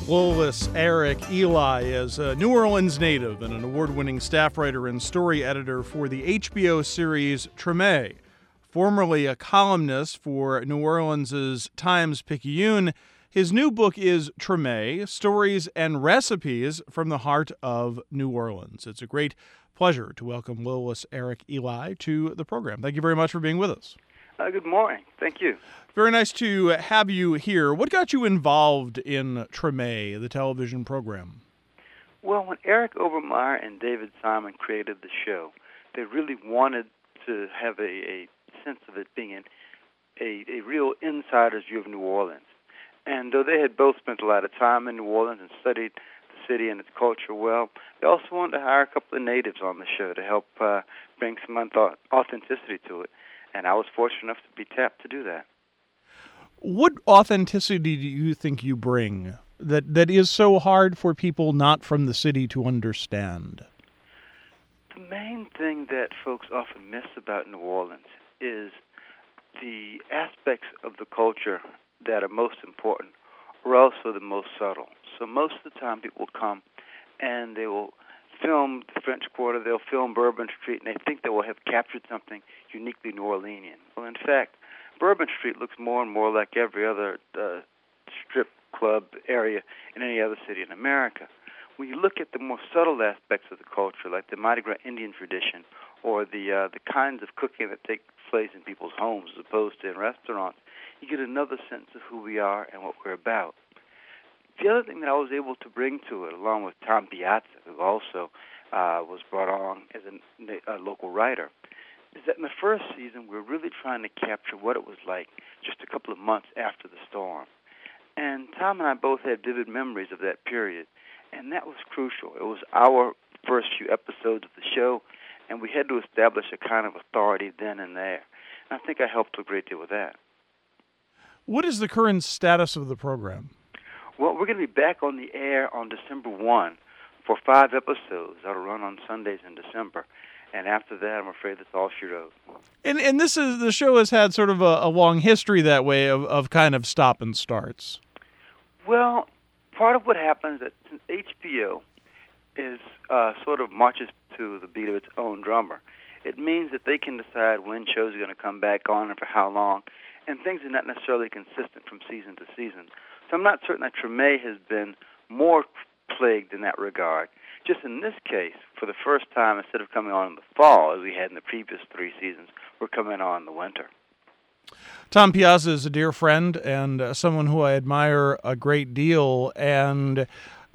Lolis Eric Eli is a New Orleans native and an award-winning staff writer and story editor for the HBO series Treme. Formerly a columnist for New Orleans' Times-Picayune, his new book is Treme, Stories and Recipes from the Heart of New Orleans. It's a great pleasure to welcome Lolis Eric Eli to the program. Thank you very much for being with us. Good morning. Thank you. Very nice to have you here. What got you involved in Treme, the television program? Well, when Eric Overmyer and David Simon created the show, they really wanted to have a sense of it being a real insider's view of New Orleans. And though they had both spent a lot of time in New Orleans and studied the city and its culture well, they also wanted to hire a couple of natives on the show to help bring some authenticity to it. And I was fortunate enough to be tapped to do that. What authenticity do you think you bring that is so hard for people not from the city to understand? The main thing that folks often miss about New Orleans is the aspects of the culture that are most important are also the most subtle. So most of the time people will come and they will film the French Quarter, they'll film Bourbon Street, and they think they will have captured something uniquely New Orleanian. Well, in fact, Bourbon Street looks more and more like every other strip club area in any other city in America. When you look at the more subtle aspects of the culture, like the Mardi Gras Indian tradition, or the kinds of cooking that take place in people's homes as opposed to in restaurants, you get another sense of who we are and what we're about. The other thing that I was able to bring to it, along with Tom Piazza, who also was brought on as a local writer, is that in the first season, we were really trying to capture what it was like just a couple of months after the storm. And Tom and I both had vivid memories of that period, and that was crucial. It was our first few episodes of the show, and we had to establish a kind of authority then and there. And I think I helped a great deal with that. What is the current status of the program? Well, we're going to be back on the air on December 1 for 5 episodes that'll run on Sundays in December. And after that, I'm afraid that's all she wrote. And this is the show has had sort of a long history that way of kind of stop and starts. Well, part of what happens is that since HBO is sort of marches to the beat of its own drummer, it means that they can decide when shows are going to come back on and for how long, and things are not necessarily consistent from season to season. So I'm not certain that Treme has been more plagued in that regard. Just in this case, for the first time, instead of coming on in the fall, as we had in the previous 3 seasons, we're coming on in the winter. Tom Piazza is a dear friend and someone who I admire a great deal, and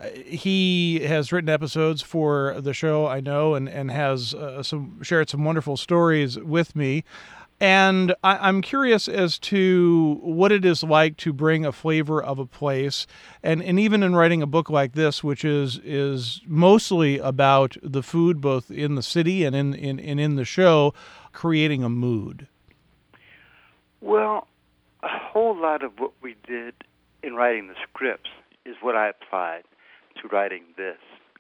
he has written episodes for the show, I know, and has shared some wonderful stories with me. And I'm curious as to what it is like to bring a flavor of a place, and even in writing a book like this, which is mostly about the food, both in the city and in the show, creating a mood. Well, a whole lot of what we did in writing the scripts is what I applied to writing this.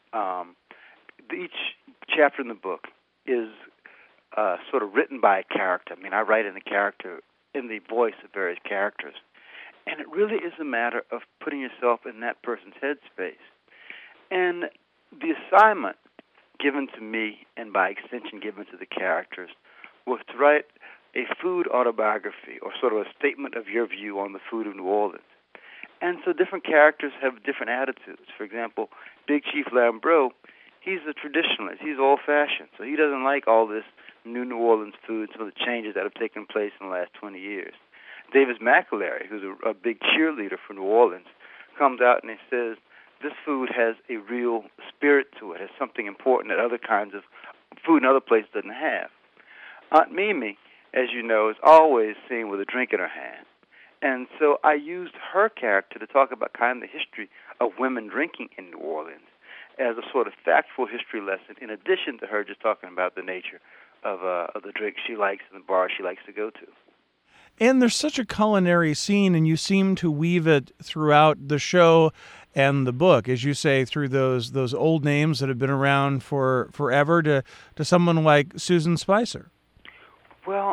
Each chapter in the book is sort of written by a character. I mean, I write in the voice of various characters. And it really is a matter of putting yourself in that person's headspace. And the assignment given to me, and by extension given to the characters, was to write a food autobiography, or sort of a statement of your view on the food of New Orleans. And so different characters have different attitudes. For example, Big Chief Lambreau, he's a traditionalist. He's old-fashioned, so he doesn't like all this New Orleans food, some of the changes that have taken place in the last 20 years. Davis McAlery, who's a big cheerleader for New Orleans, comes out and he says, this food has a real spirit to it, has something important that other kinds of food in other places doesn't have. Aunt Mimi, as you know, is always seen with a drink in her hand. And so I used her character to talk about kind of the history of women drinking in New Orleans as a sort of factual history lesson, in addition to her just talking about the nature of the drink she likes and the bar she likes to go to. And there's such a culinary scene, and you seem to weave it throughout the show and the book, as you say, through those old names that have been around for forever to someone like Susan Spicer. Well,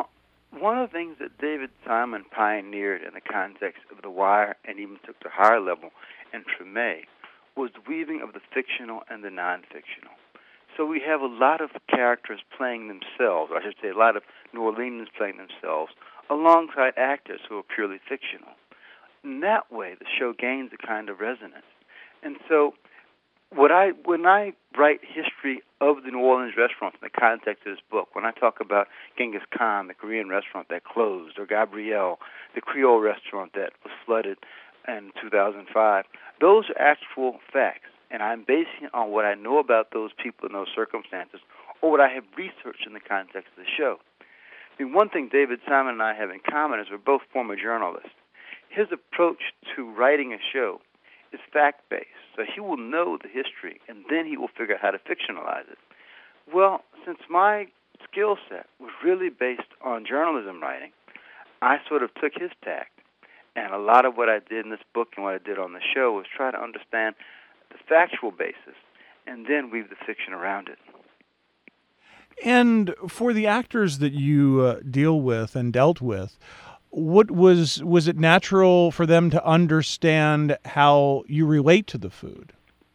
one of the things that David Simon pioneered in the context of The Wire and even took to a higher level in Treme was the weaving of the fictional and the non-fictional. So we have a lot of characters playing themselves, or I should say a lot of New Orleanians playing themselves, alongside actors who are purely fictional. In that way, the show gains a kind of resonance. And so when I write history of the New Orleans restaurants in the context of this book, when I talk about Genghis Khan, the Korean restaurant that closed, or Gabrielle, the Creole restaurant that was flooded in 2005, those are actual facts. And I'm basing it on what I know about those people in those circumstances, or what I have researched in the context of the show. I mean, one thing David Simon and I have in common is we're both former journalists. His approach to writing a show is fact-based. So he will know the history, and then he will figure out how to fictionalize it. Well, since my skill set was really based on journalism writing, I sort of took his tact. And a lot of what I did in this book and what I did on the show was try to understand the factual basis and then weave the fiction around it. And for the actors that you deal with and dealt with, what was it natural for them to understand how you relate to the food?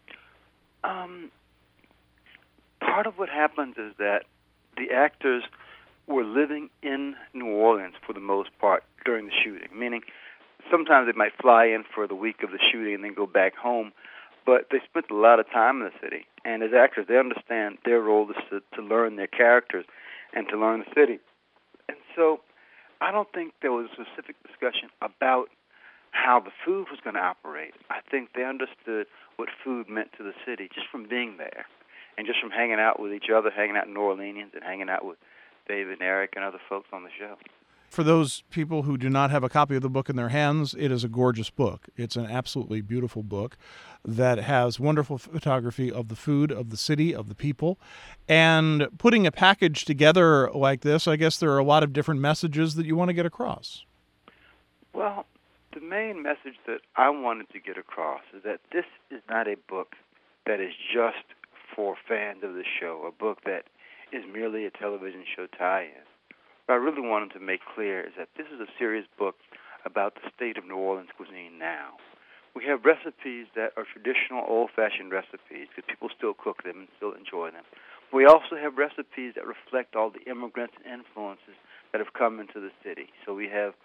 Part of what happens is that the actors were living in New Orleans for the most part during the shooting, meaning sometimes they might fly in for the week of the shooting and then go back home, but they spent a lot of time in the city. And as actors, they understand their role is to learn their characters and to learn the city. And so I don't think there was a specific discussion about how the food was going to operate. I think they understood what food meant to the city just from being there and just from hanging out with each other, hanging out in New Orleans and hanging out with David and Eric and other folks on the show. For those people who do not have a copy of the book in their hands, it is a gorgeous book. It's an absolutely beautiful book that has wonderful photography of the food, of the city, of the people. And putting a package together like this, I guess there are a lot of different messages that you want to get across. Well, the main message that I wanted to get across is that this is not a book that is just for fans of the show, a book that is merely a television show tie-in. What I really wanted to make clear is that this is a serious book about the state of New Orleans cuisine now. We have recipes that are traditional, old-fashioned recipes because people still cook them and still enjoy them. We also have recipes that reflect all the immigrants and influences that have come into the city. So we have,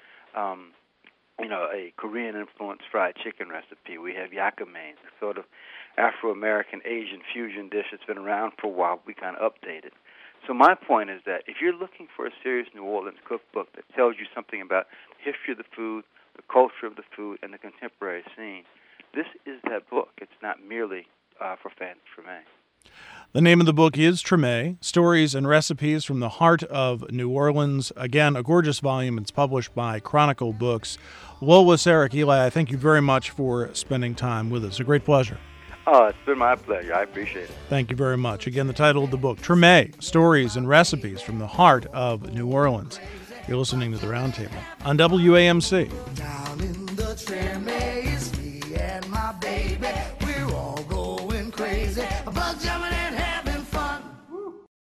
a Korean-influenced fried chicken recipe. We have yakame, a sort of Afro-American Asian fusion dish that's been around for a while. We kind of update it. So my point is that if you're looking for a serious New Orleans cookbook that tells you something about the history of the food, the culture of the food, and the contemporary scene, this is that book. It's not merely for fans of Treme. The name of the book is Treme, Stories and Recipes from the Heart of New Orleans. Again, a gorgeous volume. It's published by Chronicle Books. Lois, Eric, Eli, I thank you very much for spending time with us. A great pleasure. Oh, it's been my pleasure. I appreciate it. Thank you very much. Again, the title of the book, Treme, Stories and Recipes from the Heart of New Orleans. You're listening to The Roundtable on WAMC.